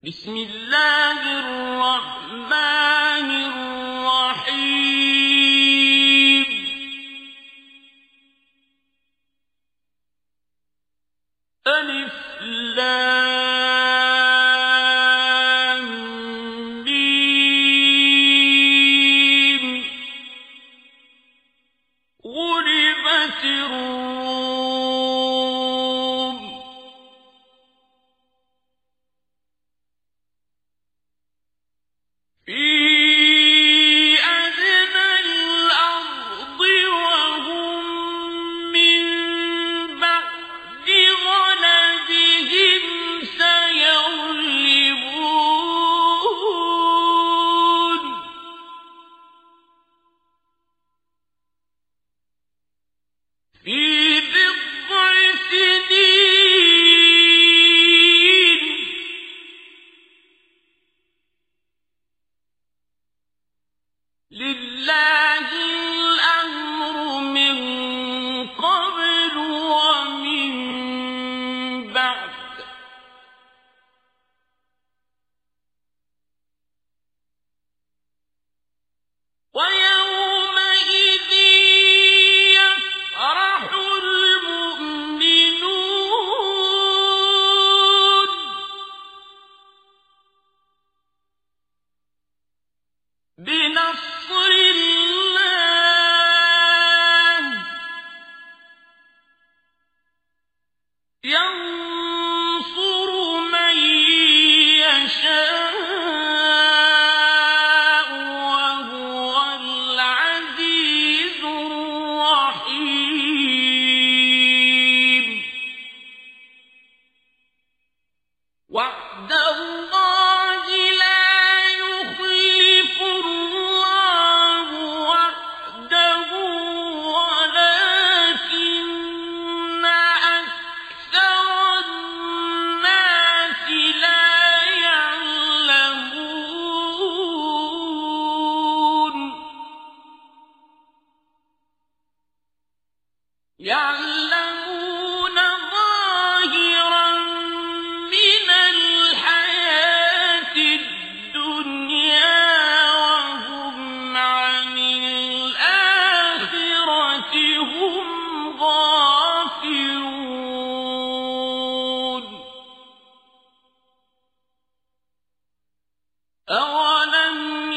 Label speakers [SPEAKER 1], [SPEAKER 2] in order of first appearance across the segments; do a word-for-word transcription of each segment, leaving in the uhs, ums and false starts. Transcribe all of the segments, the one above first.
[SPEAKER 1] بسم الله الرحمن الرحيم ألف لام ميم غلبت الروم في أدنى الأرض وهم من بعد غلبهم سيغلبون في بضع سنين لله الأمر من قبل ومن بعد ويومئذ يفرح المؤمنون بنصر الله ينصر من يشاء وهو العزيز الرحيم وعد الله لا يخلف الله وعده ولكن أكثر الناس لا يعلمون يعلمون ظاهرا من الحياة الدنيا وهم عن الآخرة هم غافلون أولم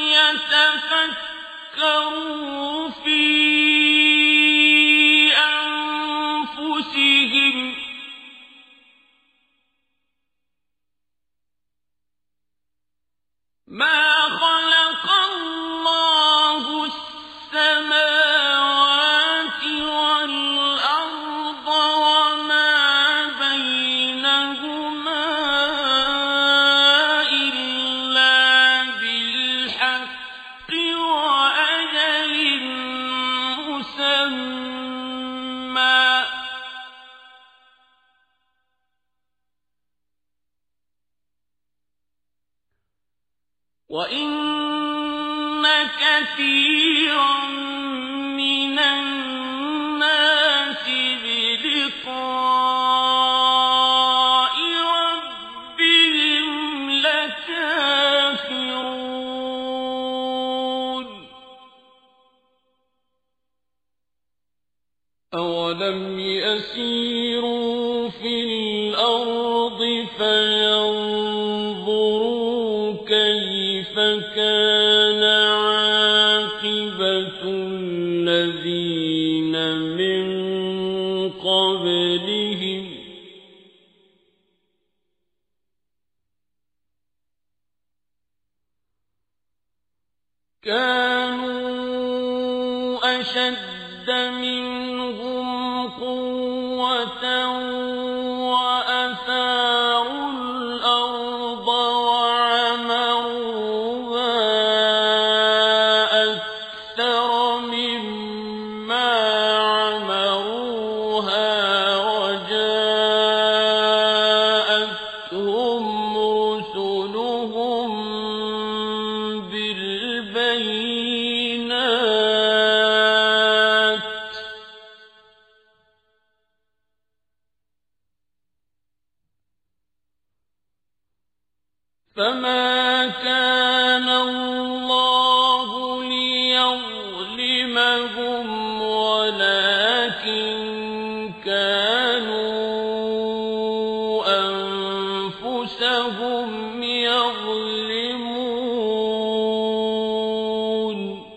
[SPEAKER 1] يتفكروا في أنفسهم ما خلق الله السماوات والأرض وما بينهما إلا بالحق وأجل مسمى وَإِنَّ كَثِيرًا مِنَ النَّاسِ بِلِقَاءِ رَبِّهِمْ لَكَافِرُونَ أَوَلَمْ يَسِيرُوا فِي الْأَرْضِ فَيَنظُرُوا كيف كان عاقبة الذين من قبلهم كانوا أشد منهم قوة وأثاروا الأرض وعمروها أكثر مما عمروها وجاءتهم رسلهم بالبينات فما كان الله ليظلمهم ولكن كانوا أنفسهم يظلمون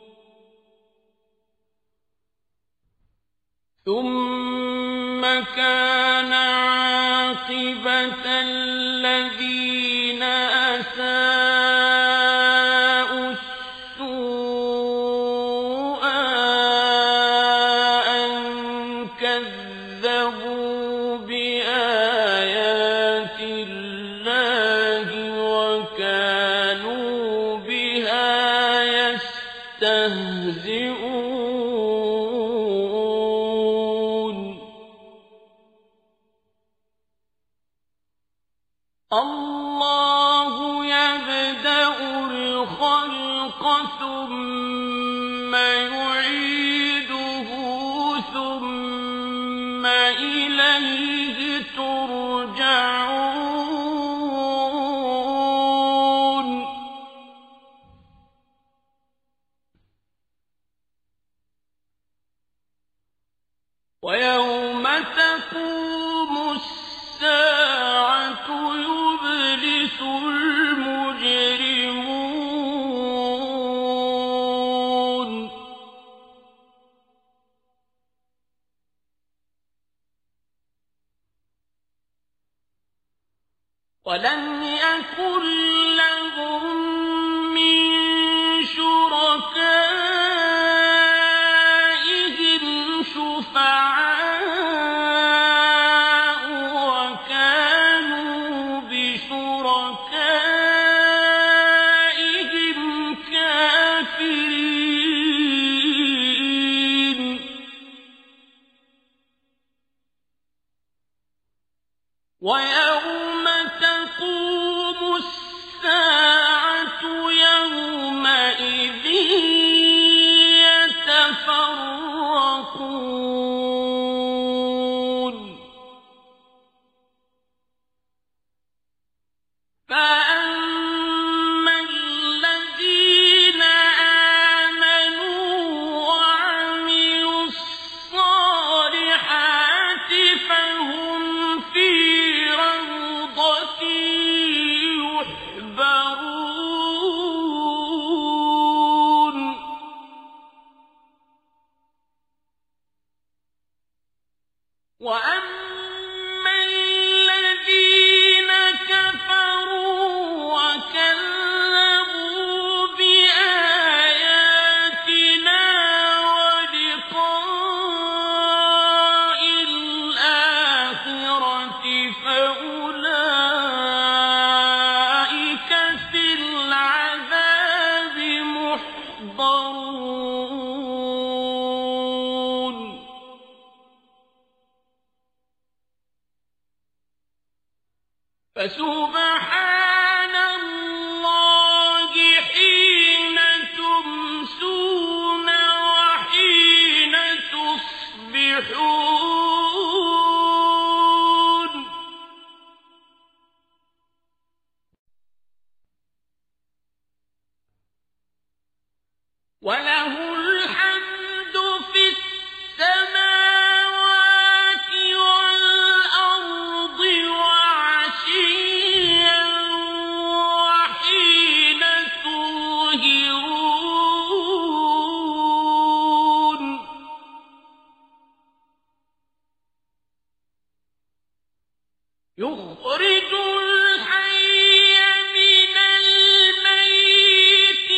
[SPEAKER 1] ثم كان عاقبة الذين أساءوا السوء أن كذبوا بآيات الله وكانوا بها يستهزئون الله يبدأ الخلق ثم يعيده ثم إليه ترجعون ويوم تقوم الساعة يبلس المجرمون ولم يكن لهم من شركائهم شفعاء وكانوا بشركائهم كافرين ويوم تقوم الساعة يومئذ يتفرقون فأما الذين آمنوا وعملوا الصالحات فهم في روضة يحبرون وأما الذين كفروا وكذبوا بآياتنا ولقاء الآخرة فأولئك في العذاب محضرون فسبحان الله حين تمسون وحين تصبحون وله الحمد في السماوات والأرض وعشيا وحين تظهرون يخرج الحي من الميت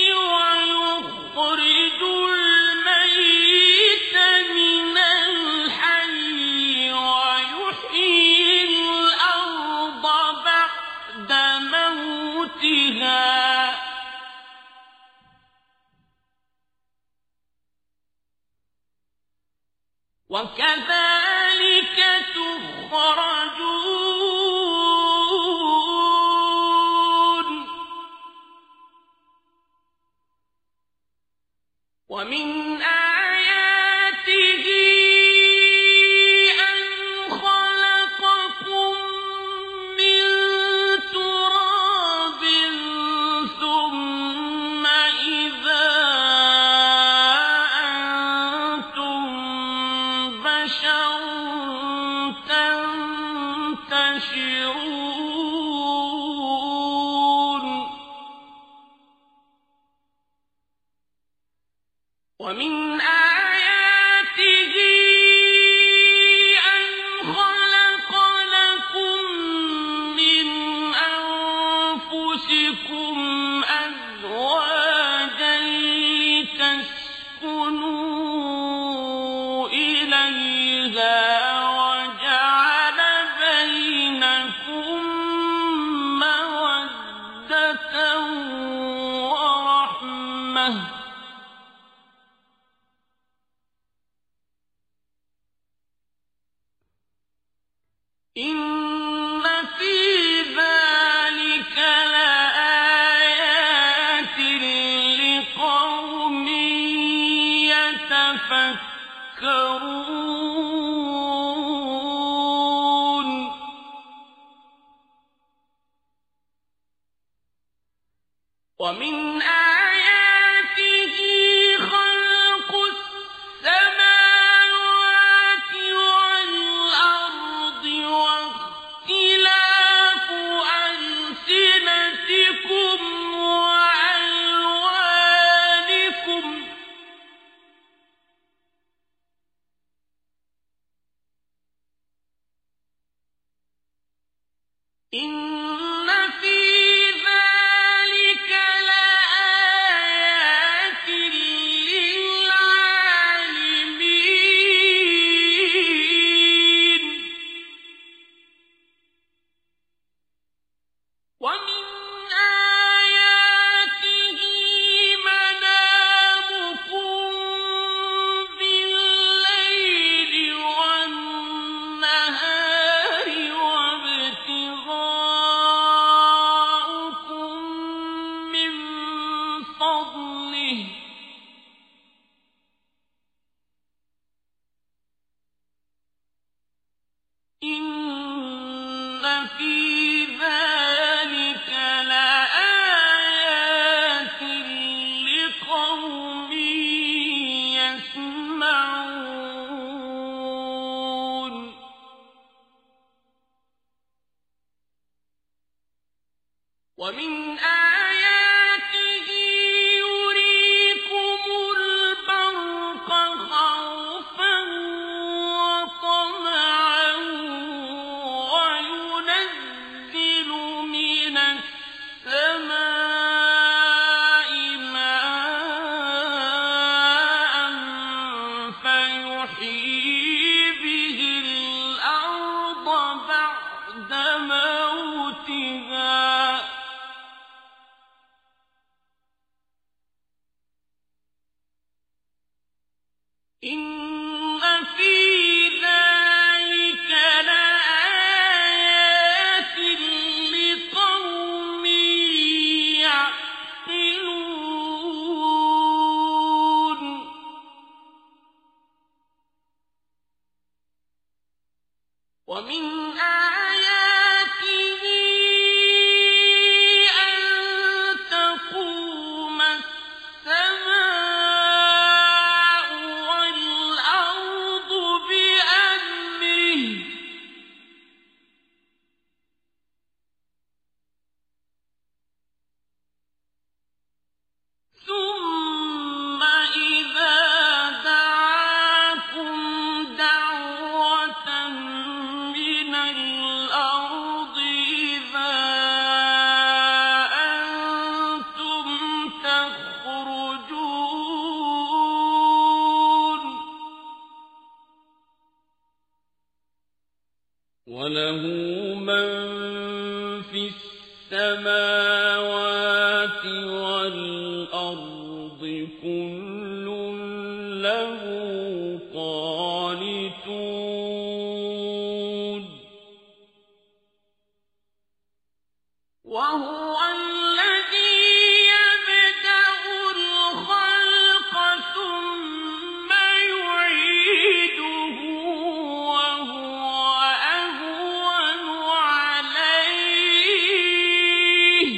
[SPEAKER 1] ويخرج الميت من الحي ويحيي الأرض بعد موتها وكذلك تخرجون ومن آياته أن خلقكم من تراب ومن آياته أن خلق لكم من أنفسكم أزواجا لتسكنوا إليها وجعل بينكم مودة ورحمة إن في ذلك لآيات لقوم يتفكرون ومن آياته خلق السماوات والأرض واختلاف ألسنتكم وألوانكم إن في ذلك لآيات للعالمين ومن آياته منامكم بالليل والنهار وابتغاؤكم من فضله إن في ذلك لآيات لقوم يسمعون ومن آياته يريكم البرق خوفا وطمعا وينزل من السماء ماء فيحيي به الأرض بعد موتها إن في ذلك لآيات لقوم يعقلون ومن آياته أن تقوم السماء والأرض بأمره ثم إذا دعاكم دعوة من الأرض إذا أنتم تخرجون وله من في السماوات والأرض كل له قانتون وهو الذي يبدأ الخلق ثم يعيده وهو أهون عليه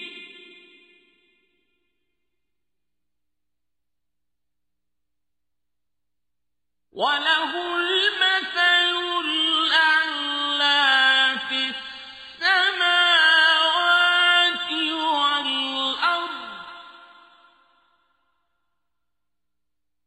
[SPEAKER 1] وله المثل الأعلى في السماوات والأرض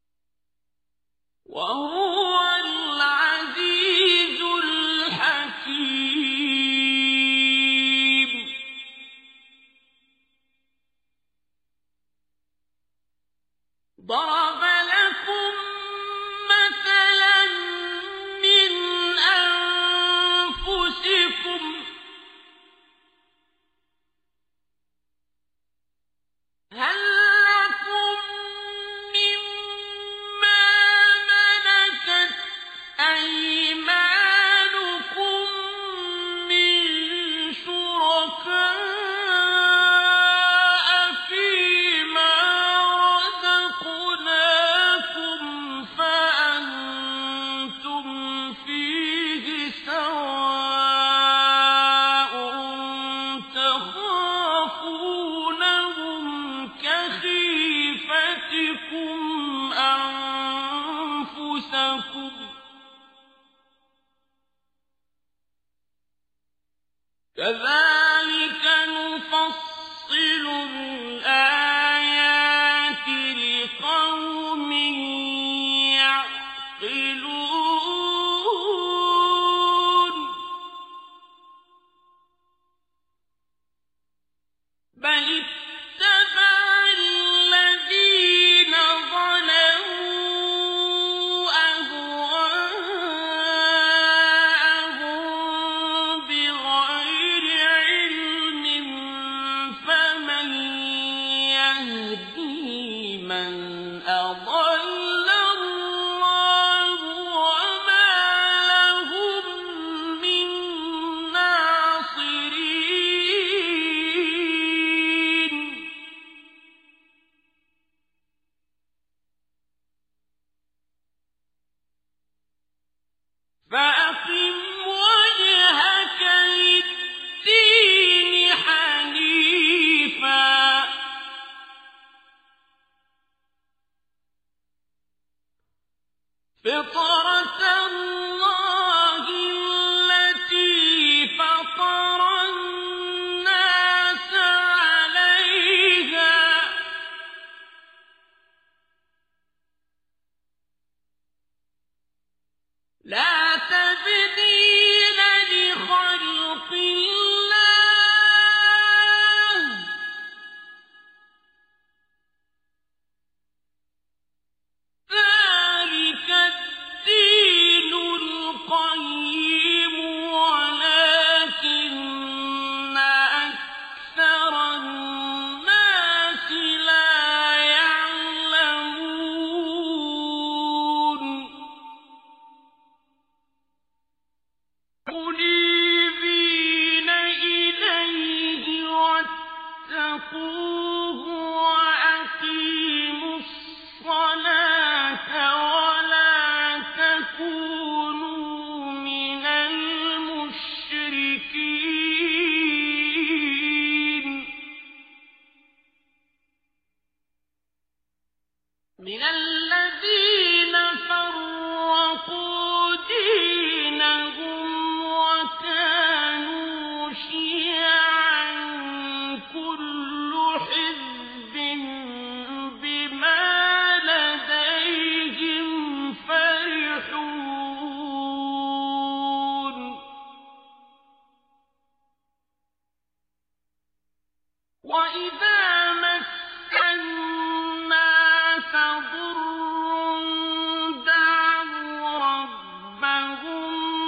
[SPEAKER 1] ضرب لكم مثلا من أنفسكم هل لكم مما ملكت أيمانكم من شركاء فيما رزقناكم فأنتم فيه سواء تخافونهم كخيفتكم أنفسكم كذلك نفصل الآيات لقوم يعقلون بل اتبع الذين ظلموا أهواءهم بغير علم فمن يهدي من أضل الله وما لهم من ناصرين فأقم وجهك للدين حنيفا فطرة الله التي فطر الناس عليها لا تبديل لخلق الله ذلك الدين القيم ولكن أكثر الناس لا يعلمون منيبين إليه واتقوه وأقيموا الصلاة ولا تكونوا من المشركين من الذين فرقوا دينهم وكانوا شيعا كل حزب بما لديهم فرحون وإذا مس الناس ضر دعوا ربهم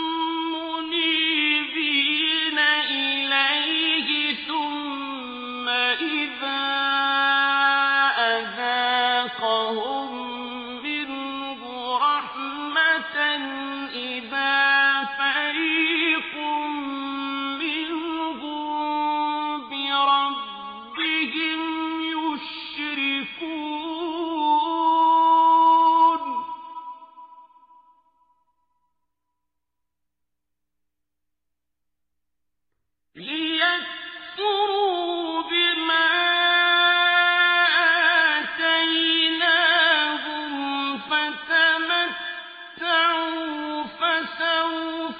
[SPEAKER 1] منيبين إليه ثم إذا أذاقهم منه رحمة إذا فريق منهم بربهم يشركون ليكفروا بما آتيناهم فتمتعوا فسوف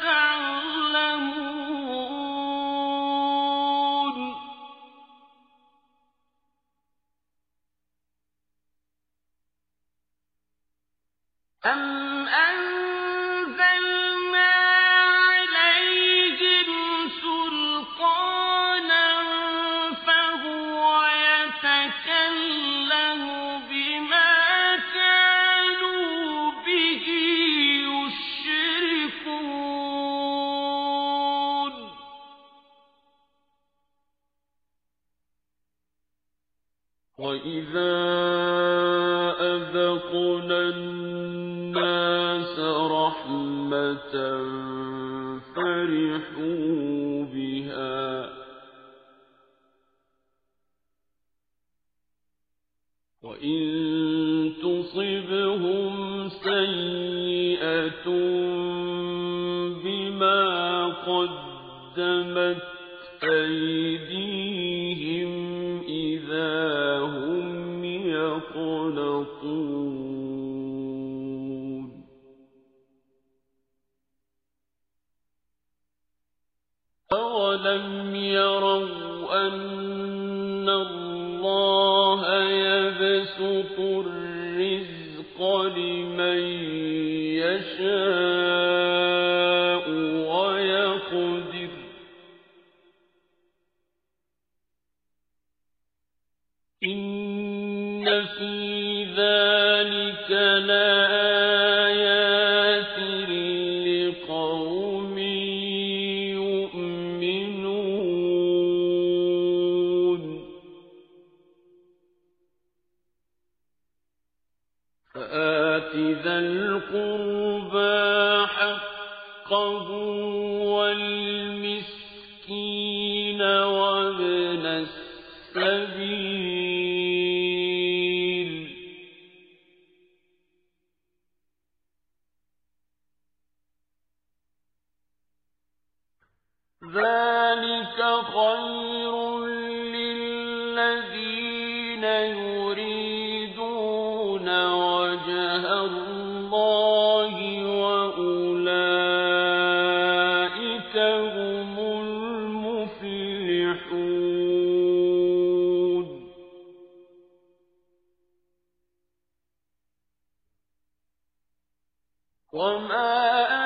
[SPEAKER 1] تعلمون أم أنزلنا عليهم سلطانا فهو يتكلم بما وَإِذَا أَذَقْنَا النَّاسَ رَحْمَةً فَرِحُوا بِهَا وَإِن تُصِبْهُمْ سَيِّئَةٌ بِمَا قَدَّمَتْ أَيْدِيهِمْ إِذَا هُمْ يَقْنَطُونَ أَوَلَمْ يَرَوْا أَنَّ اللَّهَ يَبْسُطُ الرِّزْقَ لِمَن يَشَاءُ وَيَقْدِرُ إِنَّ فِي ذَلِكَ لَآيَاتٍ لِقَوْمٍ يُؤْمِنُونَ فَآتِ ذَا الْقُرْبَىٰ حَقَّهُ وَالْمِسْكِينَ وَابْنَ السَّبِيلِ ذَلِكَ خَيْرٌ لِّلَّذِينَ يُرِيدُونَ وَجْهَ اللَّهِ وَأُولَٰئِكَ هُمُ الْمُفْلِحُونَ وَمَا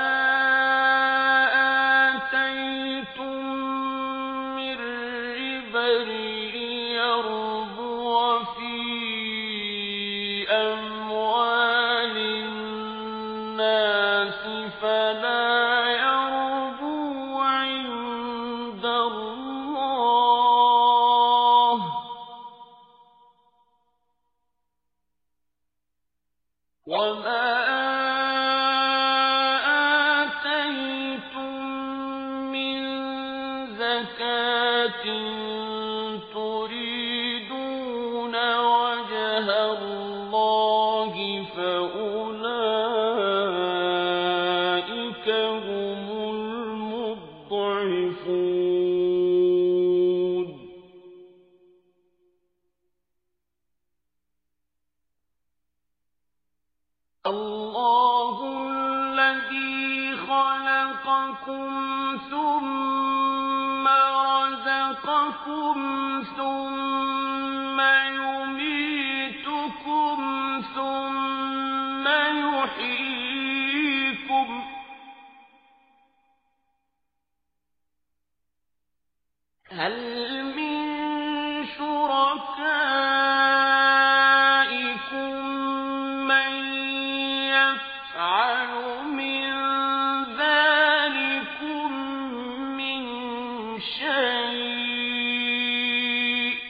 [SPEAKER 1] آتَيْتُم مِّن رِّبًا لِّيَرْبُوَ فِي أَمْوَالِ النَّاسِ فَلَا يَرْبُو عِندَ اللَّهِ ۖ وَمَا آتَيْتُم مِّن زَكَاةٍ تُرِيدُونَ وَجْهَ اللَّهِ فَأُولَٰئِكَ هُمُ الْمُضْعِفُونَ اللَّهُ الَّذِي خَلَقَكُمْ ثُمَّ رَزَقَكُمْ ثُمَّ يُمِيتُكُمْ ثُمَّ يُحْيِيكُمْ هَلْ مِن شُرَكَائِكُم مَّن يَفْعَلُ مِن ذَٰلِكُم مِّن شَيْءٍ ۚ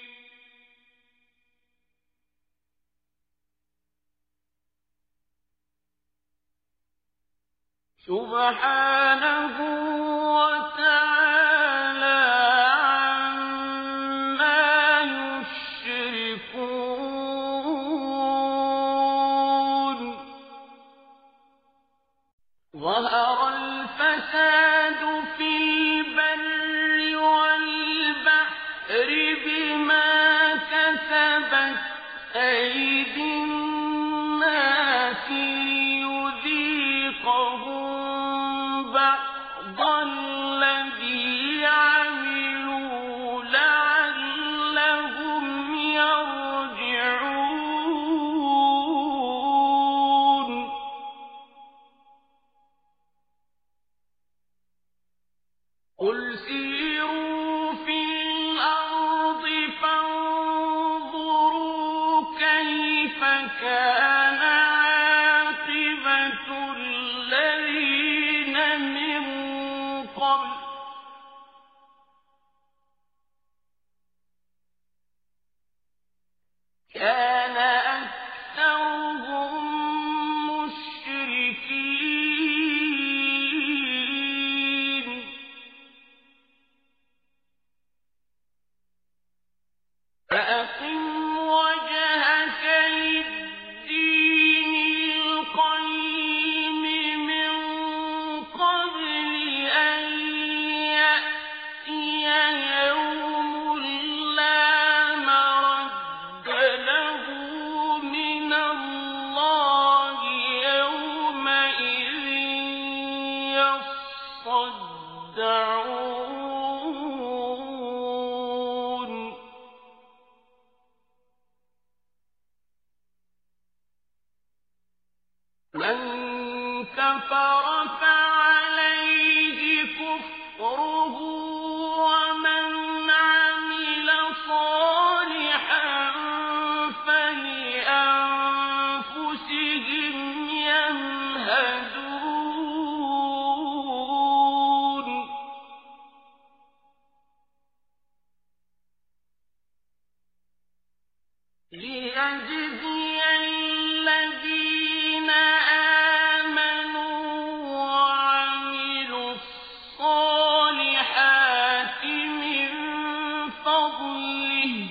[SPEAKER 1] سُبْحَانَهُ وَتَعَالَىٰ عَمَّا يُشْرِكُونَ ظَهَرَ الْفَسَادُ فِي الْبَرِّ وَالْبَحْرِ بِمَا كَسَبَتْ أَيْدِي النَّاسِ لِيُذِيقَهُم بَعْضَ الَّذِي عَمِلُوا لَعَلَّهُمْ يَرْجِعُونَ قُلْ سِيرُوا فِي الْأَرْضِ فَانظُرُوا كَيْفَ كَانَ عَاقِبَةُ الَّذِينَ مِن قَبْلُ ۚ كان أكثرهم مشركين فأقم وجهك للدين القيم من قبل أن يأتي يوم لا مرد له من الله يومئذ يصدعون من كفر فعليه كفره ومن عمل صالحا فلأنفسهم يمهدون ليجزي الذين آمنوا وعملوا الصالحات من فضله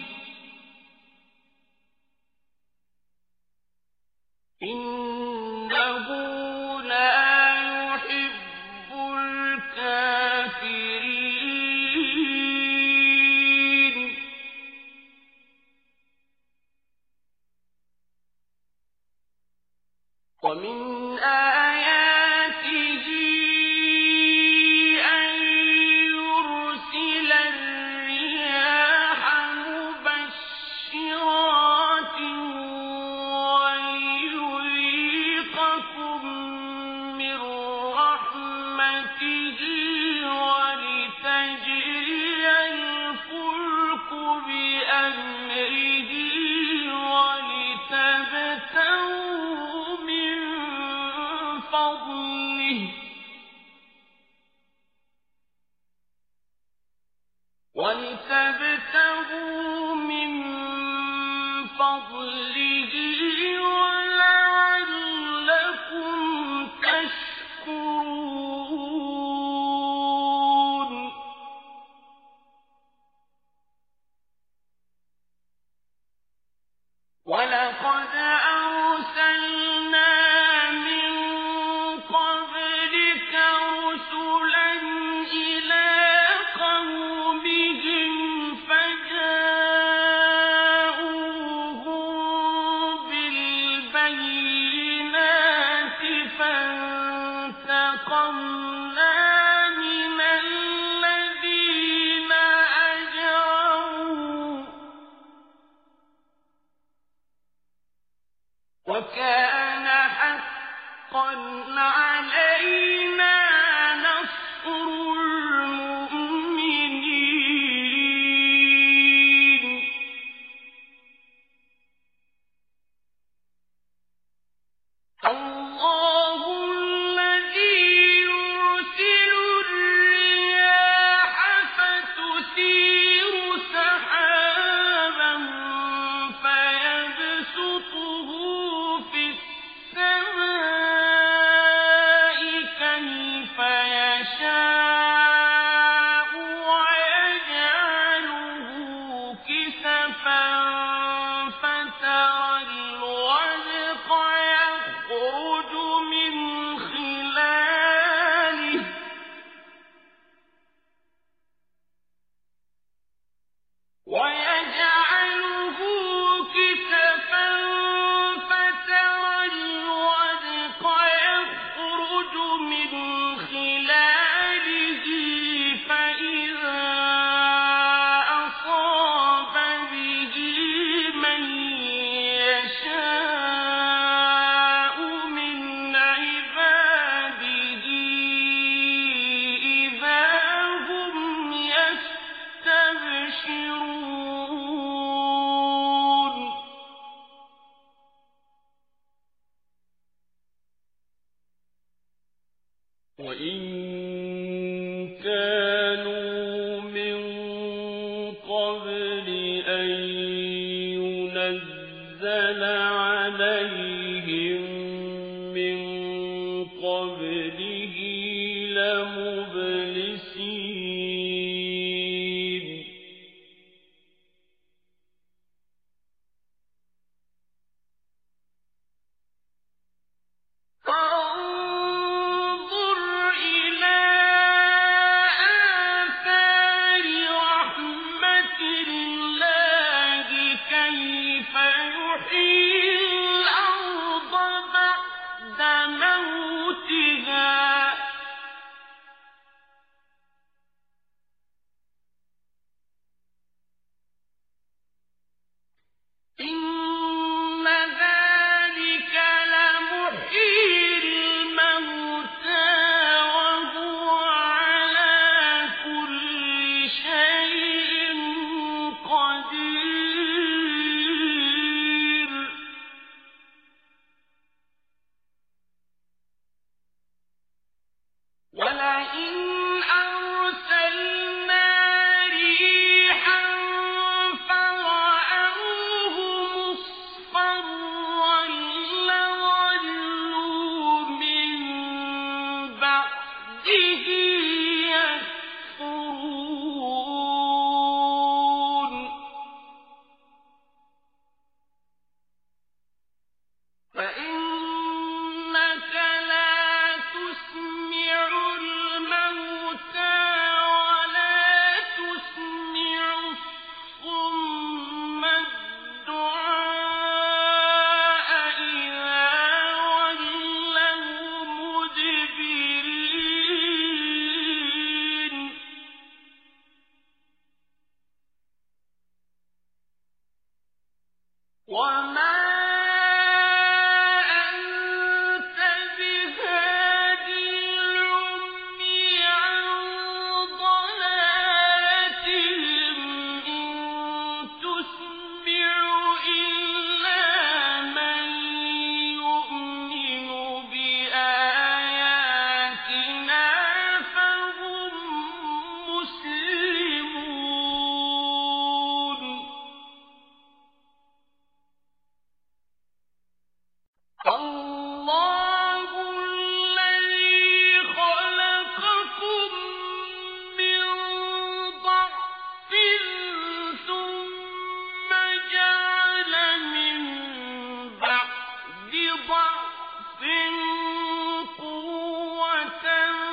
[SPEAKER 1] إنه لا يحب الكافرين ومن آياته أن يرسل الرياح مبشرات وليذيقكم من رحمته ولتجري الفلك بأمره ولتبتغوا من فضله ولتبتغوا من فضله ولعلكم تشكرون ولقد أرسلنا من قبلك رسلا إلى قومهم فجاءوهم بالبينات فانتقمنا من الذين أجرموا وكان حقا علينا نصر المؤمنين الله الذي يرسل الرياح فتثير سحابا فيبسطه في السماء كيف يشاء ويجعله كسفا فترى الودق يخرج من خلاله ويجعله كسفا فترى الودق يخرج من خلاله فإذا أصاب به من يشاء من عباده إذا هم يستبشرون وإن كانوا من قبل أن ينزل أنزل عليهم من قبله لمبلسين فانظر إلى آثار رحمة الله كيف يحيي الأرض بعد موتها إن ذلك لمحيي الموتى وهو على كل شيء قدير ولئن أرسلنا ريحا فرأوه مصفرا لظلوا من بعده يكفرون فإنك لا تسمع الموتى ولا تسمع الصم الدعاء إذا ولوا مدبرين وما أنت بهادي العمي عن ضلالتهم إن تسمع إلا من يؤمن بآياتنا فهم مسلمون الله الذي خلقكم من ضعف ثم جعل من بعد ضعف قوة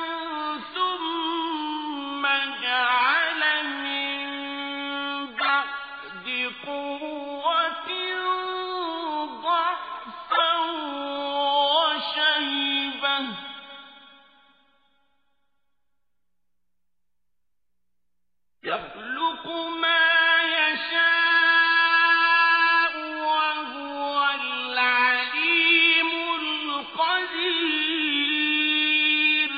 [SPEAKER 1] ثم جعل من بعد قوة ضعفا وشيبة يخلق ما يشاء وهو العليم القدير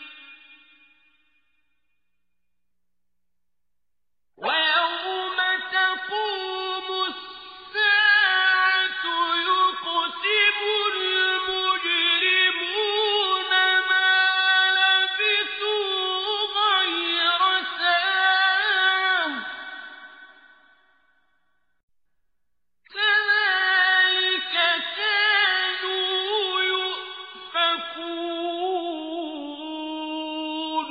[SPEAKER 1] ويوم تقوم الساعة يقسم المجرمون ما لبثوا غير ساعة كذلك كانوا يؤفكون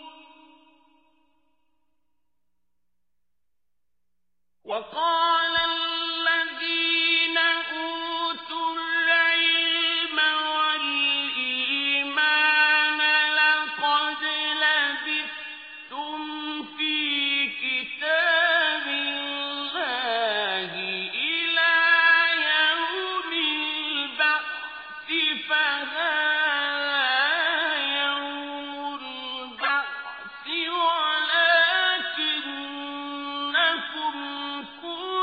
[SPEAKER 1] وقال الذين أوتوا العلم والإيمان لقد لبثتم في كتاب الله إلى يوم البعث فهذا يوم البعث ولكنكم كنتم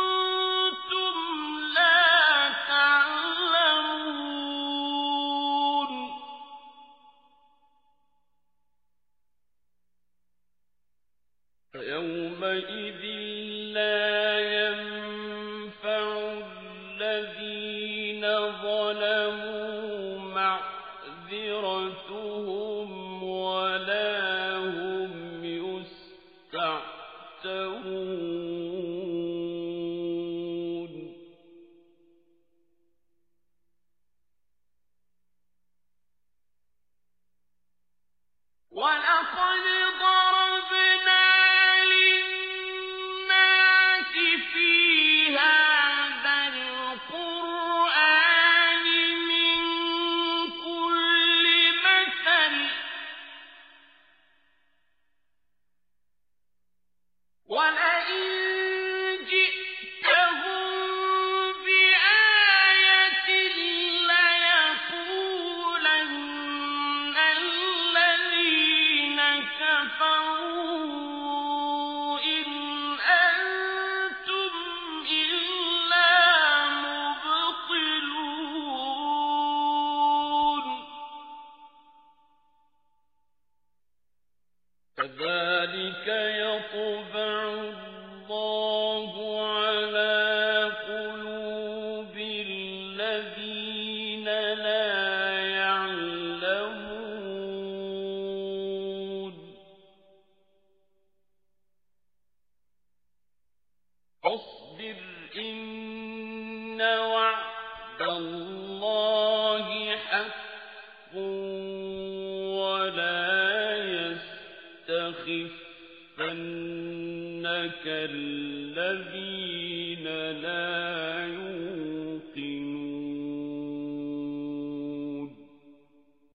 [SPEAKER 1] يستخفنك الذين لا يؤمنون